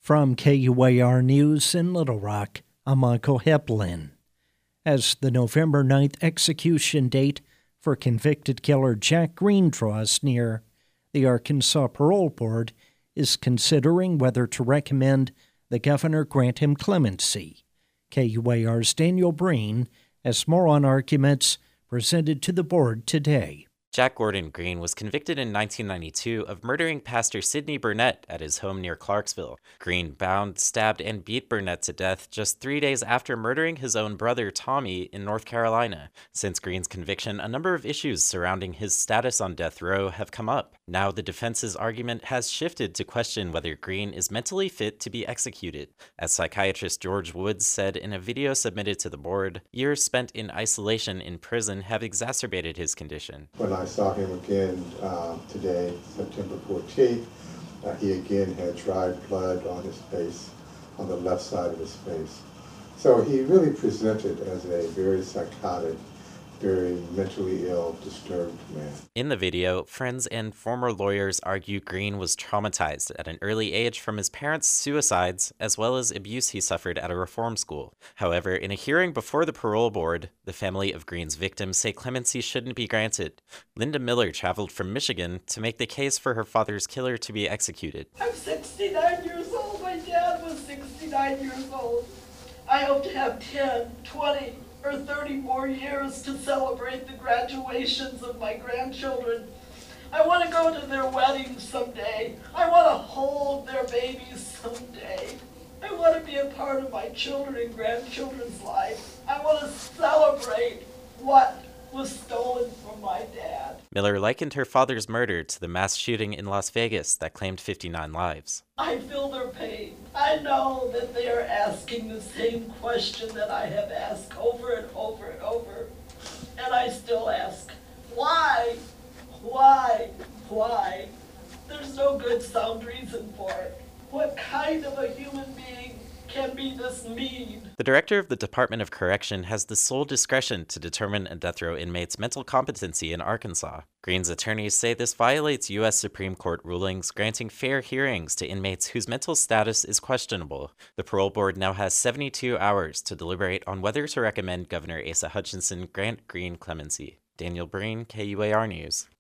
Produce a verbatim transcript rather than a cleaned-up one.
From K U A R News in Little Rock, I'm Michael Heplin. As the November ninth execution date for convicted killer Jack Green draws near, the Arkansas Parole Board is considering whether to recommend the governor grant him clemency. K U A R's Daniel Breen has more on arguments presented to the board today. Jack Gordon Green was convicted in nineteen ninety-two of murdering Pastor Sidney Burnett at his home near Clarksville. Green bound, stabbed, and beat Burnett to death just three days after murdering his own brother Tommy in North Carolina. Since Green's conviction, a number of issues surrounding his status on death row have come up. Now the defense's argument has shifted to question whether Green is mentally fit to be executed. As psychiatrist George Woods said in a video submitted to the board, years spent in isolation in prison have exacerbated his condition. When I saw him again uh, today, September fourteenth, uh, he again had dried blood on his face, on the left side of his face. So he really presented as a very psychotic, very mentally ill, disturbed man. In the video, friends and former lawyers argue Green was traumatized at an early age from his parents' suicides, as well as abuse he suffered at a reform school. However, in a hearing before the parole board, the family of Green's victims say clemency shouldn't be granted. Linda Miller traveled from Michigan to make the case for her father's killer to be executed. I'm sixty-nine years old. My dad was sixty-nine years old. I hope to have ten, twenty, or thirty more years to celebrate the graduations of my grandchildren. I want to go to their weddings someday. I want to hold their babies someday. I want to be a part of my children and grandchildren's life. I want to celebrate what was stolen from my dad. Miller likened her father's murder to the mass shooting in Las Vegas that claimed fifty-nine lives. I feel their pain. I know that they are asking the same question that I have asked over and over and over. And I still ask, why? Why? Why? There's no good sound reason for it. What kind of a human being can be this mean? The director of the Department of Correction has the sole discretion to determine a death row inmate's mental competency in Arkansas. Green's attorneys say this violates U S Supreme Court rulings granting fair hearings to inmates whose mental status is questionable. The parole board now has seventy-two hours to deliberate on whether to recommend Governor Asa Hutchinson grant Green clemency. Daniel Breen, K U A R News.